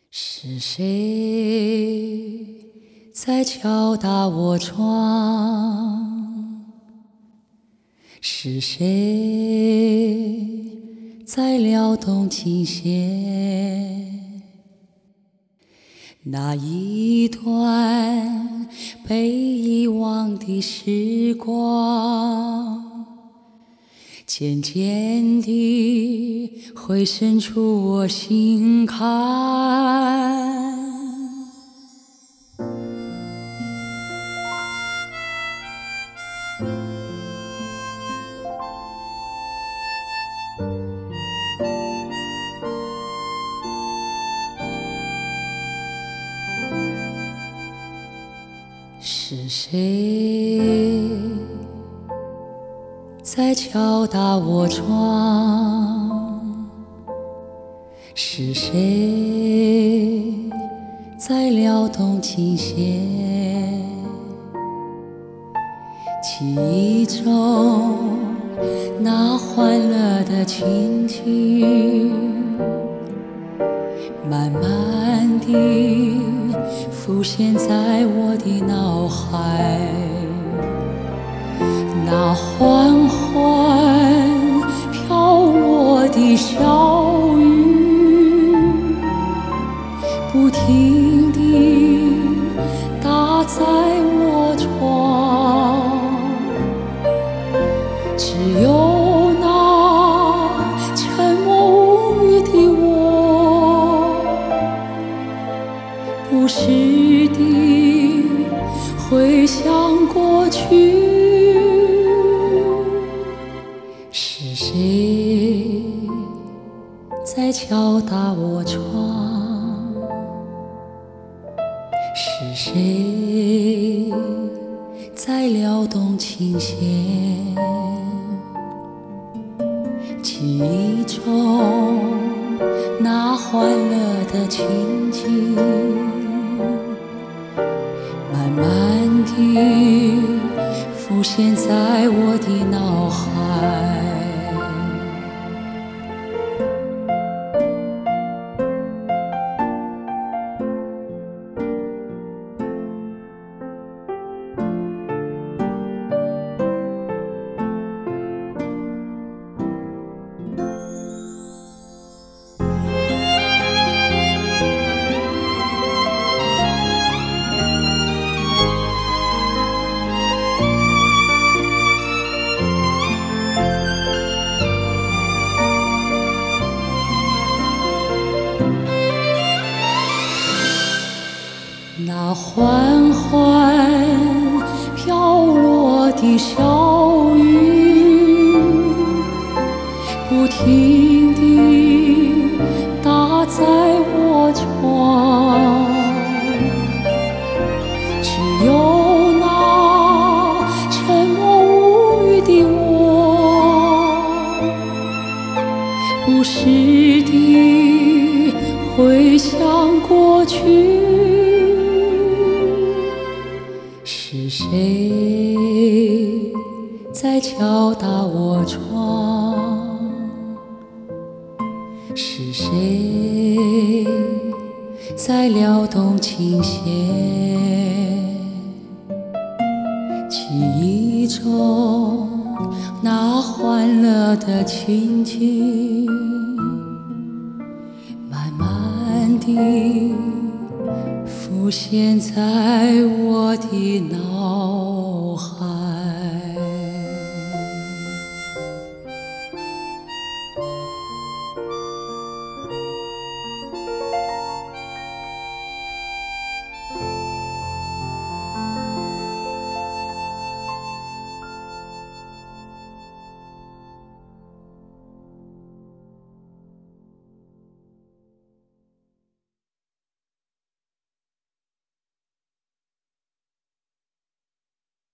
是谁在敲打我窗？是谁在撩动琴弦？那一段被遗忘的时光，渐渐地会渗出我心坎。是谁在敲打我窗？是谁在撩动琴弦？记忆中那欢乐的情景，慢慢地浮现在我的脑海。那缓缓飘落的小雨，不停地打在我窗，只有那沉默无语的我，不时地回想过去。是谁在敲打我窗？是谁在撩动琴弦？记忆中那欢乐的情景，慢慢地浮现在我的脑海。那缓缓飘落的小雨，不停地打在我窗，只有那沉默无语的我，不时地回想过去。是谁在敲打我窗？是谁在撩动琴弦？记忆中那欢乐的情景，慢慢地浮现在我的脑